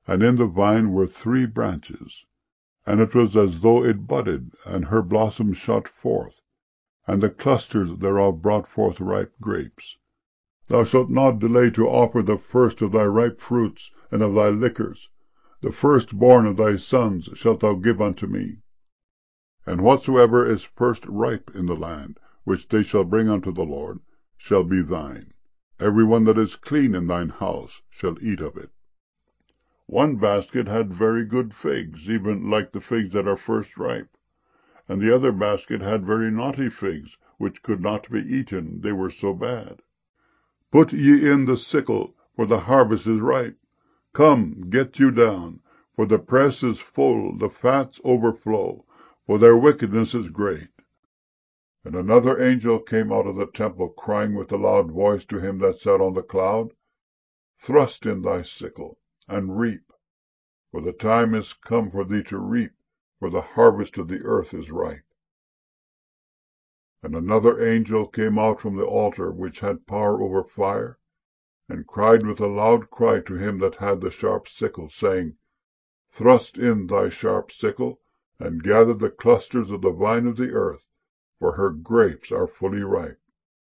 And in the vine were 3 branches, and it was as though it budded, and her blossoms shot forth, and the clusters thereof brought forth ripe grapes. Thou shalt not delay to offer the first of thy ripe fruits and of thy liquors. The firstborn of thy sons shalt thou give unto me. And whatsoever is first ripe in the land, which they shall bring unto the Lord, shall be thine. Every one that is clean in thine house shall eat of it. One basket had very good figs, even like the figs that are first ripe. And the other basket had very naughty figs, which could not be eaten, they were so bad. Put ye in the sickle, for the harvest is ripe. Come, get you down, for the press is full, the fats overflow, for their wickedness is great. And another angel came out of the temple, crying with a loud voice to him that sat on the cloud, Thrust in thy sickle, and reap, for the time is come for thee to reap, for the harvest of the earth is ripe. And another angel came out from the altar, which had power over fire, and cried with a loud cry to him that had the sharp sickle, saying, Thrust in thy sharp sickle, and gather the clusters of the vine of the earth, for her grapes are fully ripe.